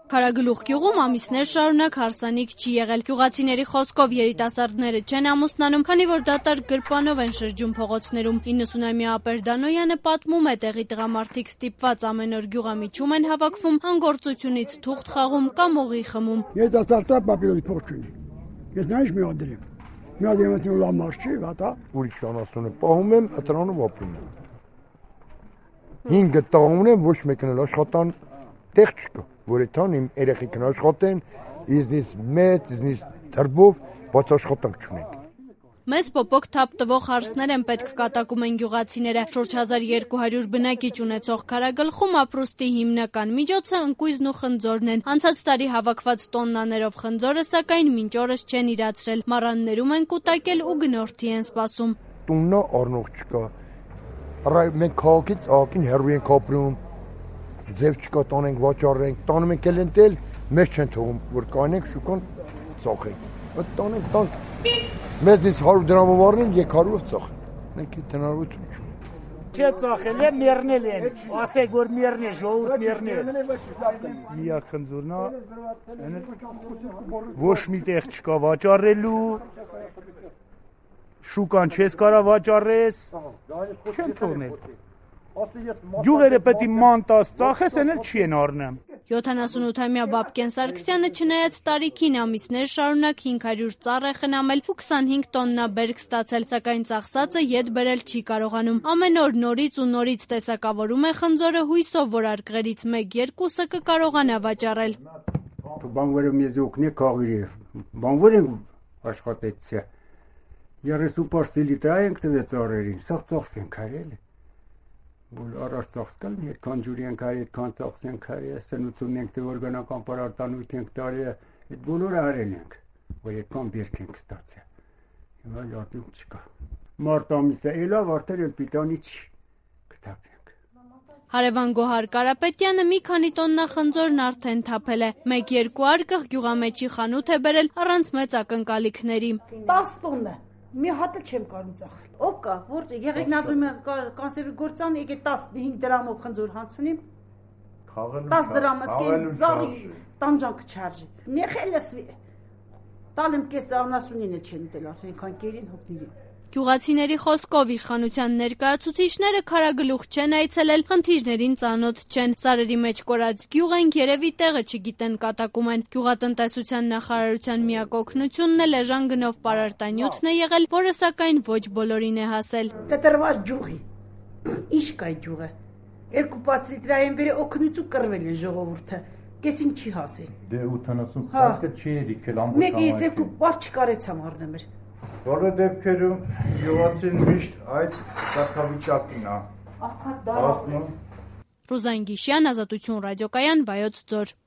Քարագլուխ գյուղում ամիսներ շարունակ հարսանիք չի եղել։ Գյուղացիների խոսքով երիտասարդները չեն ամուսնանում, քանի որ դատարկ գրպանով են շրջում փողոցներում։ 90-ամյա Ապերդանոյանը պատմում է, տեղի տղամարդիկ ստիպված ամեն օր գյուղամիջում են հավաքվում, հանգործությունից թուղթ խաղում կամ օղի խմում։ Երիտասարդը պապիրոսի փող չունի։ Ես նա ինչ մի հատ դրեմ։ Մի հատ եմտին լամար չի, հատա։ Ուրիշ անասունը պահում եմ, ըտրանով ապրում եմ։ 5 տաղ ունեմ, ոչ մեկն էլ աշխատան տեղ չկա, որ այդան իմ երեխեքն աշխատեն, իզնից մեծ, իզնից դրբով, բայց աշխատանք չունենք։ Մեծ պոպոկ թափ տվող հարսներ են պետք կատակում են գյուղացիները։ Շուրջ 1200 բնակիչ ունեցող Քարագլխում ապրուստի հիմնական միջոցը ընկույզն ու խնձորն են։ Անցած տարի հավաքված տոննաներով խնձորը սակայն մինչ օրս չեն իրացրել։ Մառաններում են կուտակել ու գնորդի են սպասում։ Տուննա առնող չկա։ Մենք քաղաքից աղքին հեռու ենք ապրում, ձև չկա, տանենք վաճառենք, տանում ենք էլ ընտել, մեզ չեն թողում, որ կանենք շուկան ծախենք։ Այդ տանենք տանք, մեզնից 100 դրամով առնեն, 200-ով ծախեն։ Մենք այդ հնարավորություն չունենք։ Չէ ծախել են, մեռնել են, ասեք որ մեռնել, ժողովուրդ մեռնել։ Միակ խնձորնա, ոչ մի տեղ չկա վաճառելու, շուկան չես կարա վաճառես, չեն թողնել։ Գյուղերը պետք է ման տաս ծախես, են էլ չեն առնեմ։ 78-ամյա Բաբկեն Սարգսյանը չնայած տարիքին ամիսներ շարունակ 500 ծառ է խնամել ու 25 տոննա բերք ստացել, սակայն ծախսածը ետ բերել չի կարողանում։ Ամեն օր նորից ու նորից տեսակավորում է խնձորը հույսով, որ արկղերից 1-2-ը կկարողանա վաճառել։ Բանվորը մեզ օգնի քաղիրը, բանվոր են աշխատեցիա։ 30 լիտր ենք տվեց ծառերին, սաղ ծախսենք արել։ Որ առաջ ծախսկալ երկան ջուրի ենք արել, երկան ծախս ենք արել, սնուցում ենք թե օրգանական պարարտանույթ ենք տարել, այդ բոլորը արել ենք, որ երկան բերք ենք ստացել։ Հիմա արդյունք չկա։ Մարտ ամիսը ելավ, արդեն էլ պիտանի չի կթափենք։ Հարևան Գոհար Կարապետյանը մի քանի տոննա խնձորն արդեն թափել է։ 1-2 արկղ գյուղամեջի խանութ է բերել առանց մեծ ակնկալիքների։ 10 տոննա մի հատ չեմ կարող ծախել։ Ով կա, որ եղեք նածում կանսերվի գործան, եկե 15 դրամով խնձոր հանցնիմ։ 10 դրամ ասկեն զարի տանջանք չարժի։ Նեխելս տալեմ կես անասունին էլ չեն տել արդեն քան կերին հոգնիրին։ Գյուղացիների խոսքով իշխանության ներկայացուցիչները Քարագլուխ չեն այցելել, խնդիրներին ծանոթ չեն։ Սարերի մեջ կորած գյուղ են, երևի տեղը չգիտեն կատակում են։ Գյուղատնտեսության նախարարության միակ օգնությունն էլ էժան գնով պարարտանյութն է եղել, որը սակայն ոչ բոլորին է հասել։ Կտրված ջուղի։ Ինչ կա ջուղը։ 2 լիտրային բերի օգնություն կրվել է ժողովուրդը։ Կեսին չի հասել։ Դե 80 փաստը չի եկել ամբողջ։ Մեկը ես 2 պարտ չկարեցամ առնել։ Բոլոր դեպքերում գյուղացին միշտ այդ կարգավիճակն է։ Ռուզան Գիշյան, Ազատություն ռադիոկայան, Վայոց ձոր։